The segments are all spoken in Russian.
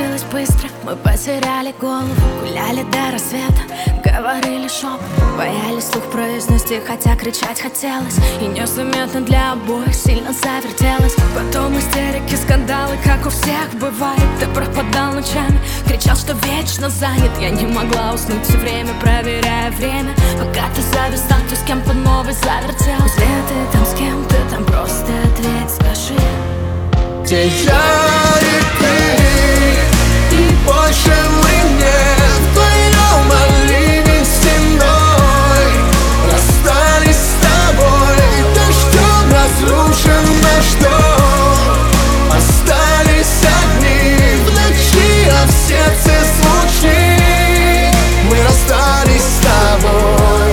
случилось быстро, мы потеряли голову. Гуляли до рассвета, говорили шепотом, боялись вслух произнести, хотя кричать хотелось. И незаметно для обоих сильно завертелось. Потом истерики, скандалы, как у всех бывает. Ты пропадал ночами, кричал, что вечно занят. Я не могла уснуть все время, проверяя время, пока ты завис, ты с кем-то новый завертел. Где ты там, с кем ты там, просто ответь, скажи. Где я и ты, и больше мы не вдвоем, оливень стеной. Расстались с тобой, дождем разрушен наш дом. Остались одни в ночи, а в сердце звучит: мы расстались с тобой.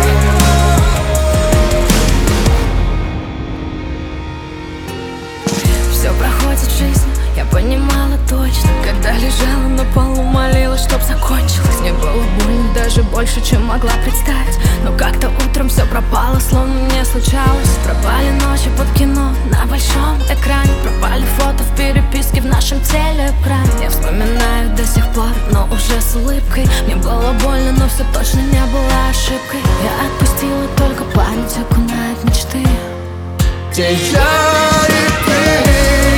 Все проходит жизнь, я понимала точно. Когда лежала на полу, молилась, чтоб закончилось. Мне было больно даже больше, чем могла представить. Но как-то утром все пропало, словно не случалось. Пропали ночи под кино на большом экране. Пропали фото в переписке в нашем телеэкране. Я вспоминаю до сих пор, но уже с улыбкой. Мне было больно, но все точно не было ошибкой. Я отпустила, только память окунает мечты. Где я и ты,